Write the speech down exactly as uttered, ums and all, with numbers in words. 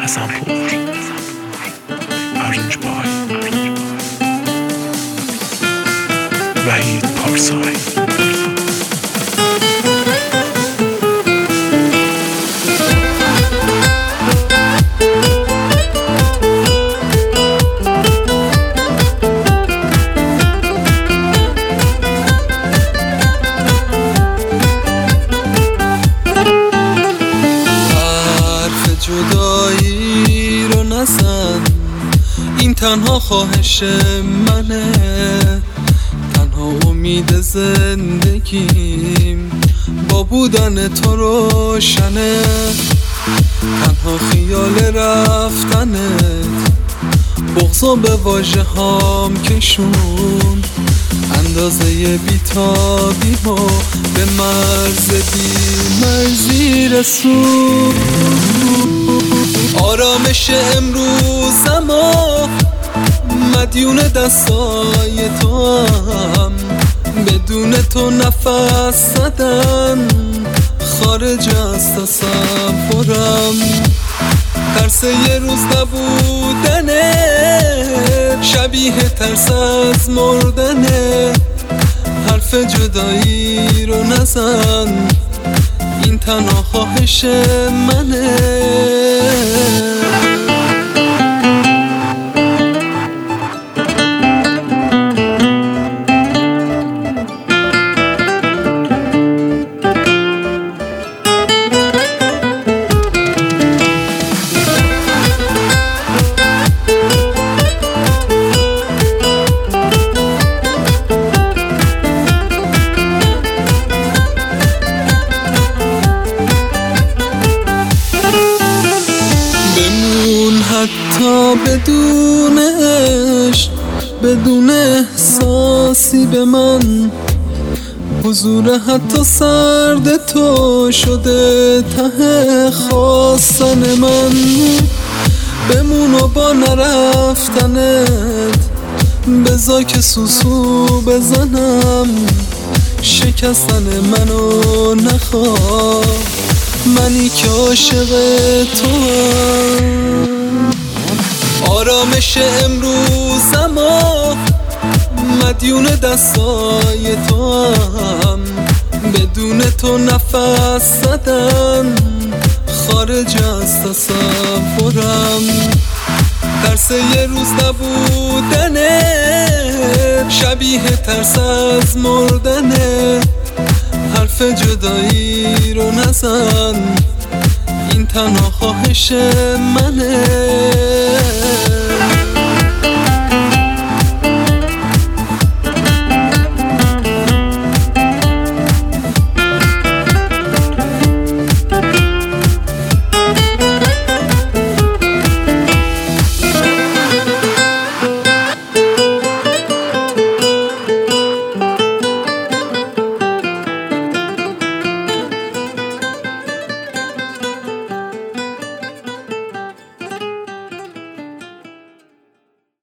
حسنپور. ارنجبای وحید پارسایی. جدایی رو نزن، این تنها خواهش منه، تنها امید زندگیم با بودن تو روشنه، تنها خیال رفتنت بغضا به واژه هام کشون، اندازه بیتابیمو به مرز بی مرزی رسون. آرامش امروزما مدیون دستای تو هم، بدون تو نفس زدن خارج از تصورم، ترس یه روز نبودنه شبیه ترس از مردنه، حرف جدایی رو نزن، این تنها خواهش منه. حتی بدون عشق، بدون احساسی به من، حضور حتی سرد تو شده ته خواستن من، بمون و با نرفتنت بذار که سوسو بزنم، شکستن منو نخواه، منی که عاشق توام. آرامش امروزما مدیون دستای تو هم، بدون تو نفس زدن خارج از تصورم، ترس یه روز نبودنه شبیه ترس از مردنه، حرف جدایی رو نزن، این تنها خواهش منه.